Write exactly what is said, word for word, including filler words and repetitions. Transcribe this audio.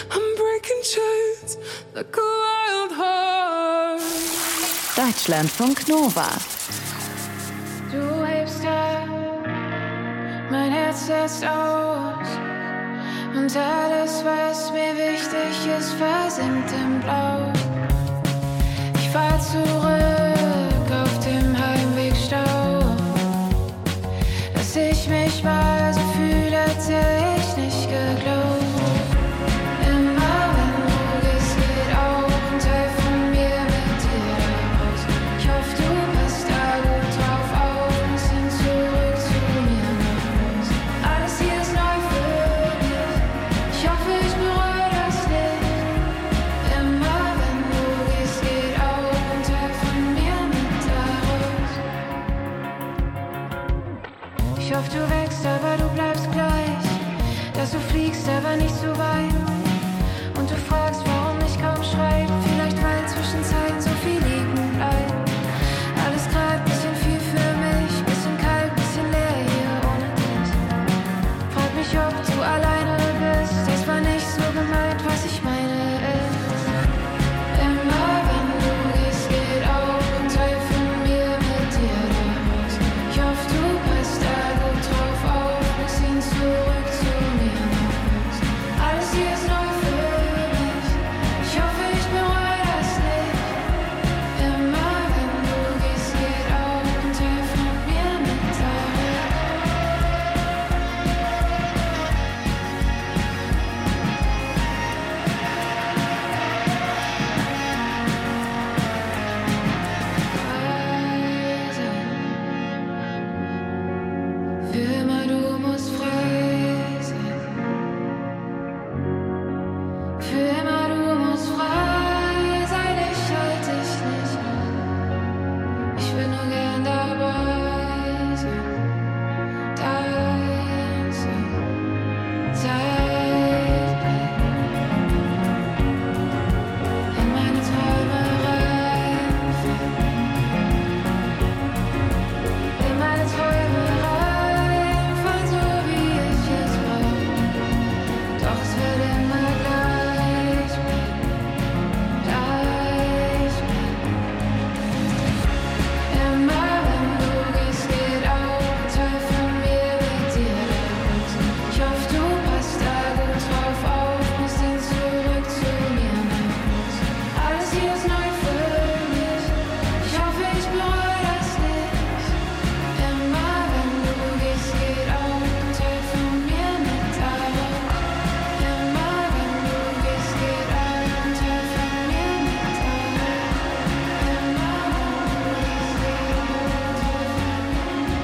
I'm breaking chains like a wild heart. Deutschlandfunk Nova. Du hebst ab, mein Herz setzt aus. Und alles, was mir wichtig ist, versinkt im Blau. Ich fahr zurück auf dem Heimwegstau, dass ich mich mal so fühle, hätte ich nicht geglaubt. Immer wenn du gehst, geht auch ein Teil von mir mit dir raus. Ich hoffe, du passt da gut drauf auf und sind zurück zu mir nach Haus. Alles hier ist neu für dich. Ich hoffe, ich bereue